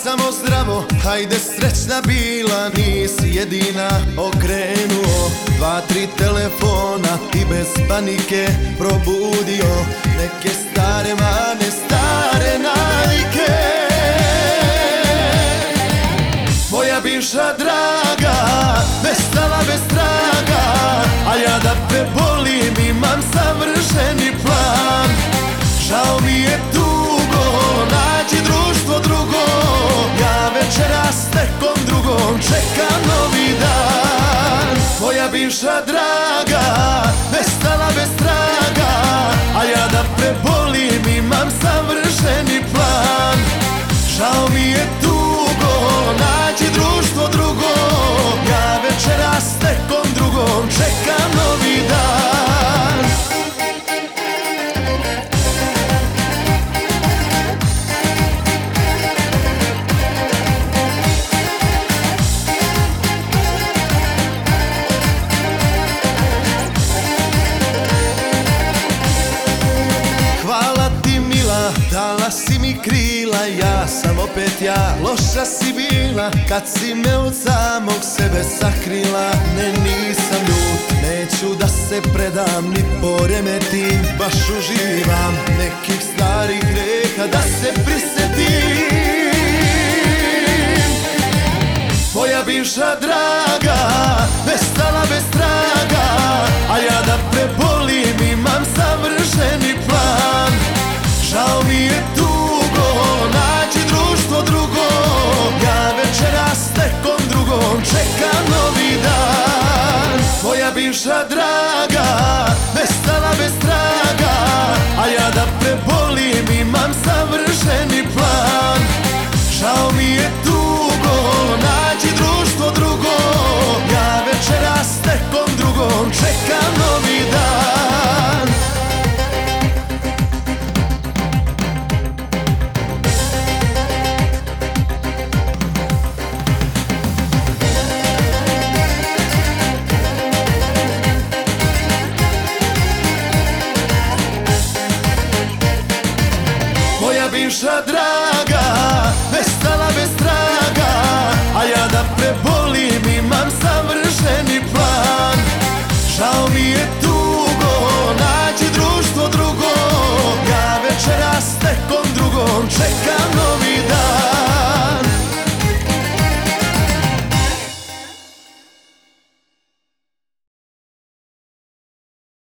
samo zdravo, hajde srećna bila, nisi jedina okrenuo. 2-3 telefona ti bez panike probudio neke stare mane, stare navike. Moja bivša draga, nestala bez traga, a ja da prebolim imam savršeni plan. Žao mi je tugo, nađi društvo drugo, ja večeras s nekom drugom čekam novi dan. Moja bivša draga, nestala bez traga, a ja da prebolim imam savršeni plan. Žao mi je tugo, nađi društvo drugo, ja večeras s nekom drugom čekam novi dan. Dala si mi krila, ja sam opet ja. Loša si bila kad si me od samog sebe sakrila. Ne, nisam ljut, neću da se predam ni poremetim. Baš uživam nekih starih greha da se prisetim. Moja bivša draga, nestala bez traga, a ja da prebolim imam savršeni plan. Žao mi je tugo, nađi društvo drugo, ja večeras s nekom drugom čekam novi dan. Moja bivša draga,